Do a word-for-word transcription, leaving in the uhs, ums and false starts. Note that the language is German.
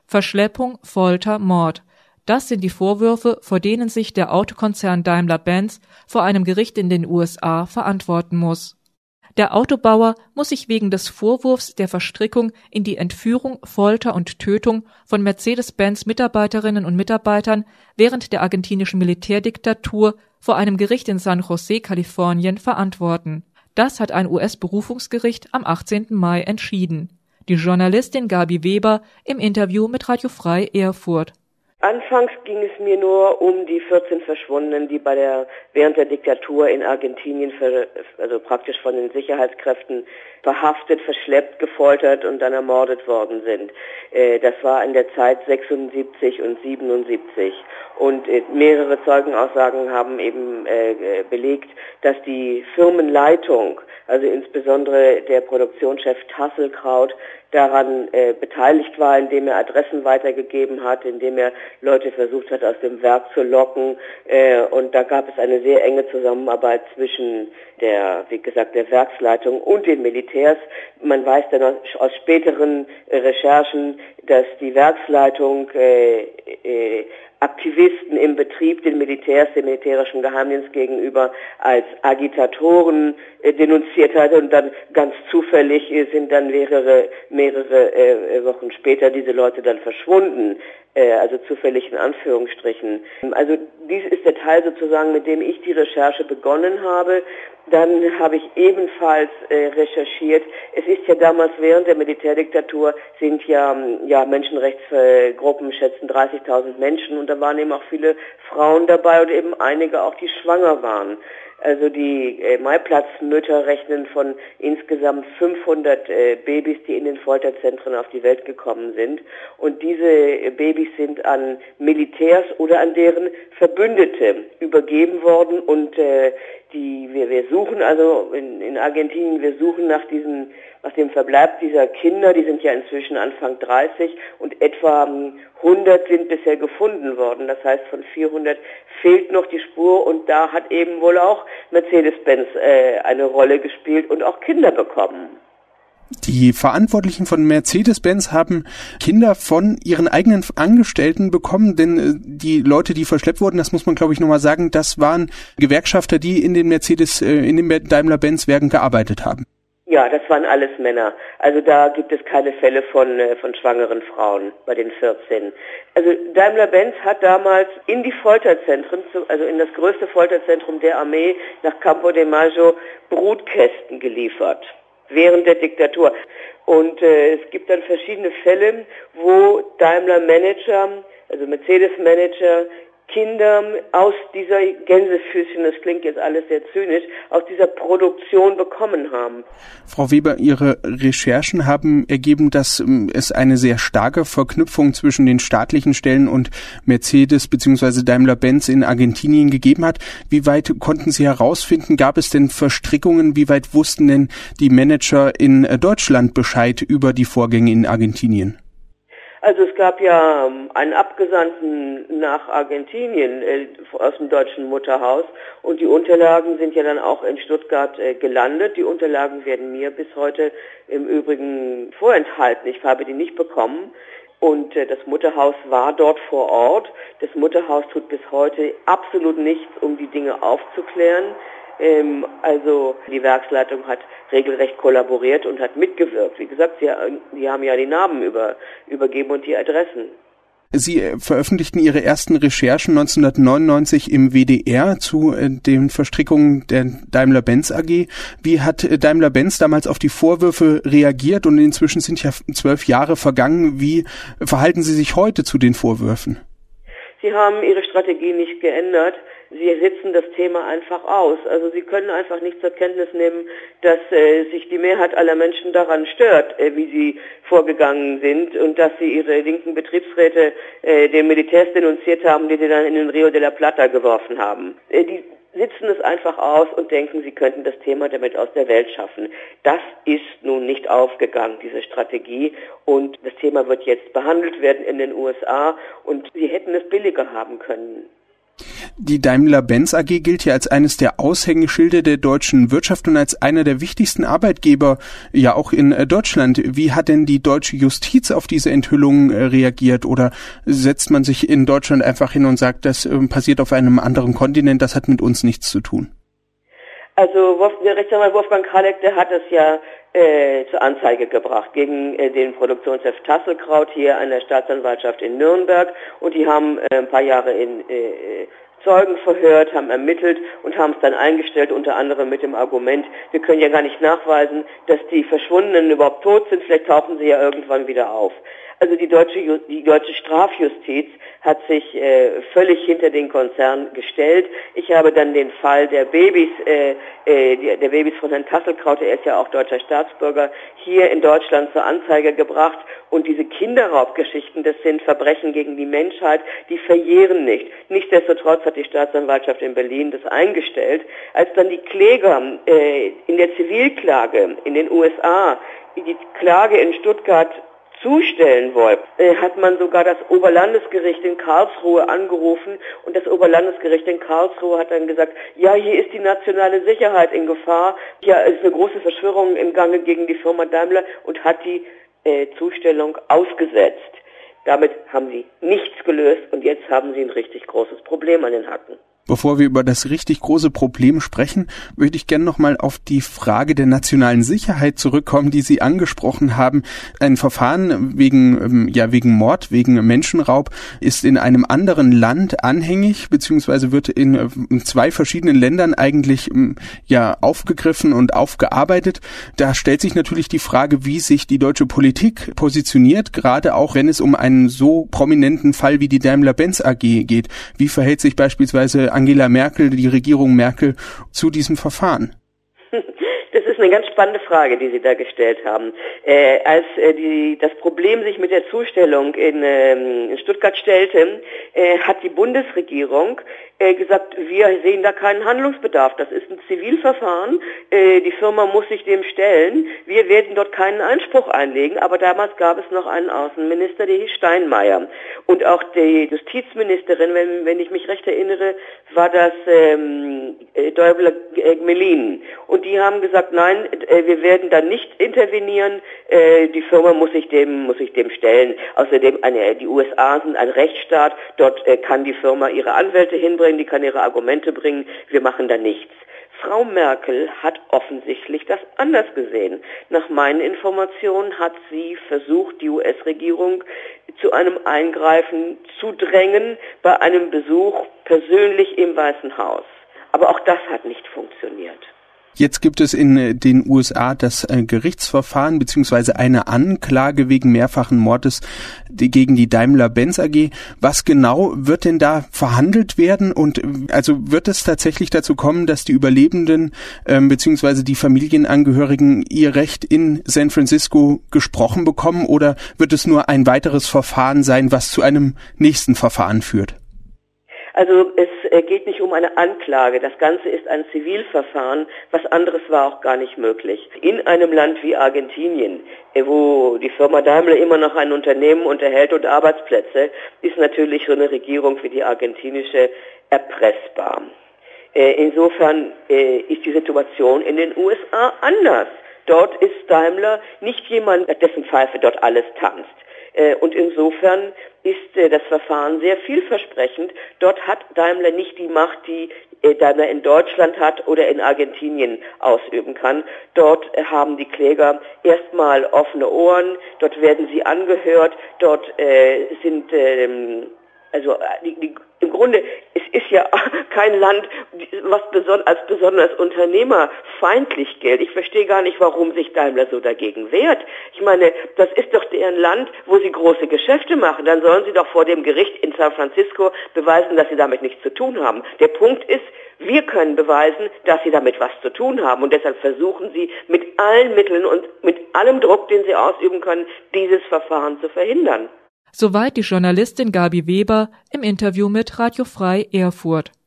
Verschleppung, Folter, Mord. Das sind die Vorwürfe, vor denen sich der Autokonzern Daimler-Benz vor einem Gericht in den U S A verantworten muss. Der Autobauer muss sich wegen des Vorwurfs der Verstrickung in die Entführung, Folter und Tötung von Mercedes-Benz-Mitarbeiterinnen und Mitarbeitern während der argentinischen Militärdiktatur vor einem Gericht in San Jose, Kalifornien, verantworten. Das hat ein U S-Berufungsgericht am achtzehnten Mai entschieden. Die Journalistin Gabi Weber im Interview mit Radio Frei Erfurt. Anfangs ging es mir nur um die vierzehn Verschwundenen, die bei der während der Diktatur in Argentinien, für, also praktisch von den Sicherheitskräften verhaftet, verschleppt, gefoltert und dann ermordet worden sind. Das war in der Zeit sechsundsiebzig und siebenundsiebzig. Und mehrere Zeugenaussagen haben eben belegt, dass die Firmenleitung, also insbesondere der Produktionschef Tasselkraut, daran äh, beteiligt war, indem er Adressen weitergegeben hat, indem er Leute versucht hat, aus dem Werk zu locken. Äh, und da gab es eine sehr enge Zusammenarbeit zwischen der, wie gesagt, der Werksleitung und den Militärs. Man weiß dann aus späteren äh, Recherchen, dass die Werksleitung äh, äh, Aktivisten im Betrieb den Militärs, dem militärischen Geheimdienst gegenüber als Agitatoren äh, denunziert hat und dann ganz zufällig äh, sind dann mehrere mehrere äh, Wochen später diese Leute dann verschwunden, äh, also zufällig in Anführungsstrichen. Also dies ist der Teil sozusagen, mit dem ich die Recherche begonnen habe. Dann habe ich ebenfalls äh, recherchiert. Es ist ja damals während der Militärdiktatur sind ja, ja Menschenrechtsgruppen schätzen dreißigtausend Menschen und da waren eben auch viele Frauen dabei und eben einige auch, die schwanger waren. Also die äh, Maiplatzmütter rechnen von insgesamt fünfhundert äh, Babys, die in den Folterzentren auf die Welt gekommen sind. Und diese äh, Babys sind an Militärs oder an deren Verbündete übergeben worden. Und äh, die wir, wir suchen also in, in Argentinien, wir suchen nach diesen nach dem Verbleib dieser Kinder, die sind ja inzwischen Anfang dreißig und etwa hundert sind bisher gefunden worden. Das heißt, von vierhundert fehlt noch die Spur und da hat eben wohl auch Mercedes-Benz äh, eine Rolle gespielt und auch Kinder bekommen. Die Verantwortlichen von Mercedes-Benz haben Kinder von ihren eigenen Angestellten bekommen, denn die Leute, die verschleppt wurden, das muss man glaube ich nochmal sagen, das waren Gewerkschafter, die in den Mercedes, in den Daimler-Benz-Werken gearbeitet haben. Ja, das waren alles Männer. Also da gibt es keine Fälle von von schwangeren Frauen bei den vierzehn. Also Daimler-Benz hat damals in die Folterzentren, also in das größte Folterzentrum der Armee nach Campo de Mayo, Brutkästen geliefert während der Diktatur. Und äh, es gibt dann verschiedene Fälle, wo Daimler-Manager, also Mercedes-Manager, Kinder aus dieser Gänsefüßchen, das klingt jetzt alles sehr zynisch, aus dieser Produktion bekommen haben. Frau Weber, Ihre Recherchen haben ergeben, dass es eine sehr starke Verknüpfung zwischen den staatlichen Stellen und Mercedes bzw. Daimler-Benz in Argentinien gegeben hat. Wie weit konnten Sie herausfinden, gab es denn Verstrickungen? Wie weit wussten denn die Manager in Deutschland Bescheid über die Vorgänge in Argentinien? Also es gab ja einen Abgesandten nach Argentinien äh, aus dem deutschen Mutterhaus und die Unterlagen sind ja dann auch in Stuttgart äh, gelandet. Die Unterlagen werden mir bis heute im Übrigen vorenthalten. Ich habe die nicht bekommen und äh, das Mutterhaus war dort vor Ort. Das Mutterhaus tut bis heute absolut nichts, um die Dinge aufzuklären. Ähm, also die Werksleitung hat regelrecht kollaboriert und hat mitgewirkt. Wie gesagt, sie, sie haben ja die Namen über, übergeben und die Adressen. Sie veröffentlichten Ihre ersten Recherchen neunzehnhundertneunundneunzig im W D R zu äh, den Verstrickungen der Daimler-Benz A G. Wie hat äh, Daimler-Benz damals auf die Vorwürfe reagiert? Und inzwischen sind ja zwölf Jahre vergangen. Wie verhalten Sie sich heute zu den Vorwürfen? Sie haben ihre Strategie nicht geändert. Sie sitzen das Thema einfach aus. Also sie können einfach nicht zur Kenntnis nehmen, dass äh, sich die Mehrheit aller Menschen daran stört, äh, wie sie vorgegangen sind und dass sie ihre linken Betriebsräte äh, den Militärs denunziert haben, die sie dann in den Rio de la Plata geworfen haben. Äh, die sitzen es einfach aus und denken, sie könnten das Thema damit aus der Welt schaffen. Das ist nun nicht aufgegangen, diese Strategie, und das Thema wird jetzt behandelt werden in den U S A und sie hätten es billiger haben können. Die Daimler-Benz A G gilt ja als eines der Aushängeschilder der deutschen Wirtschaft und als einer der wichtigsten Arbeitgeber, ja auch in Deutschland. Wie hat denn die deutsche Justiz auf diese Enthüllungen reagiert? Oder setzt man sich in Deutschland einfach hin und sagt, das passiert auf einem anderen Kontinent, das hat mit uns nichts zu tun? Also der Rechtsanwalt Wolfgang Kralek, der hat es ja äh, zur Anzeige gebracht gegen äh, den Produktionschef Tasselkraut hier an der Staatsanwaltschaft in Nürnberg, und die haben äh, ein paar Jahre in äh, Zeugen verhört, haben ermittelt und haben es dann eingestellt, unter anderem mit dem Argument, wir können ja gar nicht nachweisen, dass die Verschwundenen überhaupt tot sind, vielleicht tauchen sie ja irgendwann wieder auf. Also die deutsche, die deutsche Strafjustiz hat sich äh, völlig hinter den Konzern gestellt. Ich habe dann den Fall der Babys, äh, äh, der Babys von Herrn Tasselkraut, er ist ja auch deutscher Staatsbürger, hier in Deutschland zur Anzeige gebracht. Und diese Kinderraubgeschichten, das sind Verbrechen gegen die Menschheit, die verjähren nicht. Nichtsdestotrotz hat die Staatsanwaltschaft in Berlin das eingestellt. Als dann die Kläger äh, in der Zivilklage in den U S A die Klage in Stuttgart zustellen wollten, äh, hat man sogar das Oberlandesgericht in Karlsruhe angerufen, und das Oberlandesgericht in Karlsruhe hat dann gesagt, ja, hier ist die nationale Sicherheit in Gefahr, hier ist eine große Verschwörung im Gange gegen die Firma Daimler, und hat die äh, Zustellung ausgesetzt. Damit haben sie nichts gelöst, und jetzt haben sie ein richtig großes Problem an den Hacken. Bevor wir über das richtig große Problem sprechen, würde ich gerne nochmal auf die Frage der nationalen Sicherheit zurückkommen, die Sie angesprochen haben. Ein Verfahren wegen, ja, wegen Mord, wegen Menschenraub ist in einem anderen Land anhängig, beziehungsweise wird in zwei verschiedenen Ländern eigentlich, ja, aufgegriffen und aufgearbeitet. Da stellt sich natürlich die Frage, wie sich die deutsche Politik positioniert, gerade auch wenn es um einen so prominenten Fall wie die Daimler-Benz A G geht. Wie verhält sich beispielsweise Angela Merkel, die Regierung Merkel, zu diesem Verfahren? Das ist eine ganz spannende Frage, die Sie da gestellt haben. Äh, als äh, die, das Problem sich mit der Zustellung in, ähm, in Stuttgart stellte, äh, hat die Bundesregierung äh, gesagt, wir sehen da keinen Handlungsbedarf. Das ist ein Zivilverfahren. Äh, die Firma muss sich dem stellen. Wir werden dort keinen Einspruch einlegen. Aber damals gab es noch einen Außenminister, der hieß Steinmeier. Und auch die Justizministerin, wenn, wenn ich mich recht erinnere, war das ähm, Däubler-Melin. Und die haben gesagt, nein, äh, wir werden da nicht intervenieren. Äh, die Firma muss sich dem, muss sich dem stellen. Außerdem, eine, die U S A sind ein Rechtsstaat. Dort äh, kann die Firma ihre Anwälte hinbringen, die kann ihre Argumente bringen. Wir machen da nichts. Frau Merkel hat offensichtlich das anders gesehen. Nach meinen Informationen hat sie versucht, die U S-Regierung zu einem Eingreifen zu drängen bei einem Besuch persönlich im Weißen Haus. Aber auch das hat nicht funktioniert. Jetzt gibt es in den U S A das Gerichtsverfahren bzw. eine Anklage wegen mehrfachen Mordes gegen die Daimler-Benz A G. Was genau wird denn da verhandelt werden? Und also wird es tatsächlich dazu kommen, dass die Überlebenden ähm, bzw. die Familienangehörigen ihr Recht in San Francisco gesprochen bekommen? Oder wird es nur ein weiteres Verfahren sein, was zu einem nächsten Verfahren führt? Also es geht nicht um eine Anklage. Das Ganze ist ein Zivilverfahren. Was anderes war auch gar nicht möglich. In einem Land wie Argentinien, wo die Firma Daimler immer noch ein Unternehmen unterhält und Arbeitsplätze, ist natürlich so eine Regierung wie die argentinische erpressbar. Insofern ist die Situation in den U S A anders. Dort ist Daimler nicht jemand, dessen Pfeife dort alles tanzt. Und insofern ist das Verfahren sehr vielversprechend. Dort hat Daimler nicht die Macht, die Daimler in Deutschland hat oder in Argentinien ausüben kann. Dort haben die Kläger erstmal offene Ohren, dort werden sie angehört, dort äh, sind ähm, also die, die, im Grunde, es ist ja kein Land, was beson- als besonders unternehmerfeindlich gilt. Ich verstehe gar nicht, warum sich Daimler so dagegen wehrt. Ich meine, das ist doch deren Land, wo sie große Geschäfte machen. Dann sollen sie doch vor dem Gericht in San Francisco beweisen, dass sie damit nichts zu tun haben. Der Punkt ist, wir können beweisen, dass sie damit was zu tun haben. Und deshalb versuchen sie mit allen Mitteln und mit allem Druck, den sie ausüben können, dieses Verfahren zu verhindern. Soweit die Journalistin Gabi Weber im Interview mit Radio Frei Erfurt.